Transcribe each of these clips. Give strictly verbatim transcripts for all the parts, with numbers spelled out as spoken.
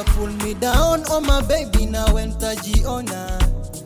pull me down, oh my baby, na wentajiona.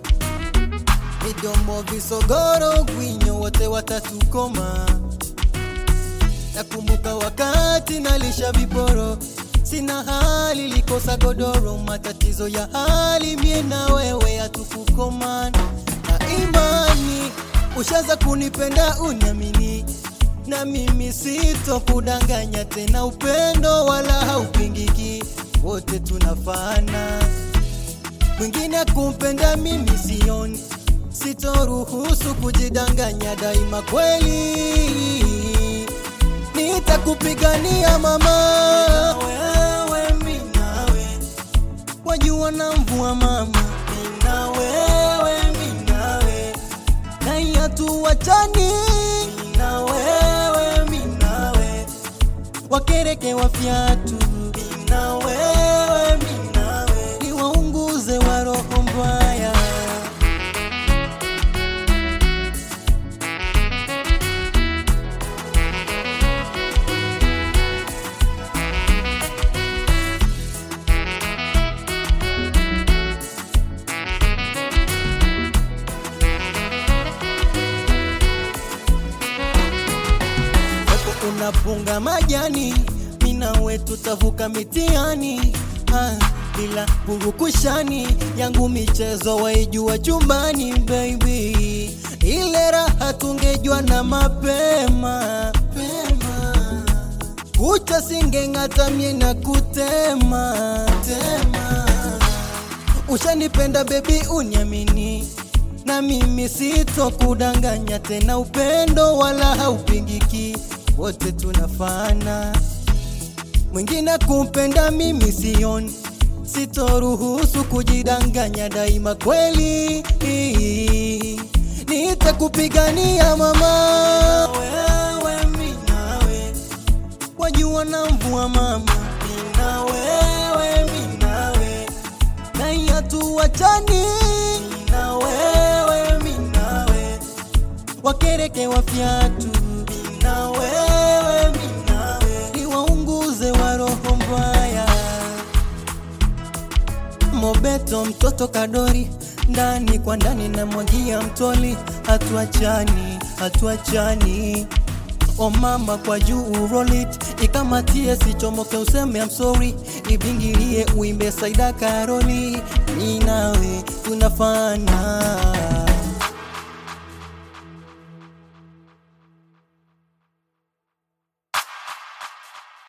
Midomo visogoro gwinyo wote watatukoma. Nakumbuka wakati nalisha viporo, sina hali likosa godoro, matatizo ya hali mie na wewe hatukukoma. Na imani ushaanza kunipenda uniamini, na mimi sito kudanganya tena, upendo wala haupingiki, wote tunafana. Mwingine kumpenda mimi sioni, sitoruhusu kujidanganya, daima kweli nitakupigania mama. Wewe mimi nawe wajua na mvua mama, mimi na wewe mimi nawe na hatuachani, mimi na wewe mimi nawe wakereke wa fiatu, mimi na wewe mimi nawe ni waunguze wa roho mbaya. Unapunga majani, mina wetu tavuka mitiani, ah, bila burukushani, yangu michezo waijua chumbani baby. Ile raha tungejua na mapema, pema. Kucha singengata mie na kutema, tema. Ushanipenda baby uniamini, na mimi sito kudanganya tena, upendo wala haupingiki, wote tunafana. Mwingine kumpenda mimi sioni, sitoruhusu kujidanganya, daima kweli nitakupigania mama. Wewe mimi nawe wajua na mvua mama, mimi na wewe mimi nawe na hatuachani, mimi na wewe mimi nawe wakereke wa fiatu, mimi na wewe mimi nawe ni waunguze wa roho mbaya. Mobeto mtoto kadori, ndani kwa ndani na mwagia mtoli, hatuachani, hatuachani. O mama kwa juu roll it, ikamatie sichomoke useme I'm sorry, ibingilie uimbe Saida Karoli, mimi nawe tunafana.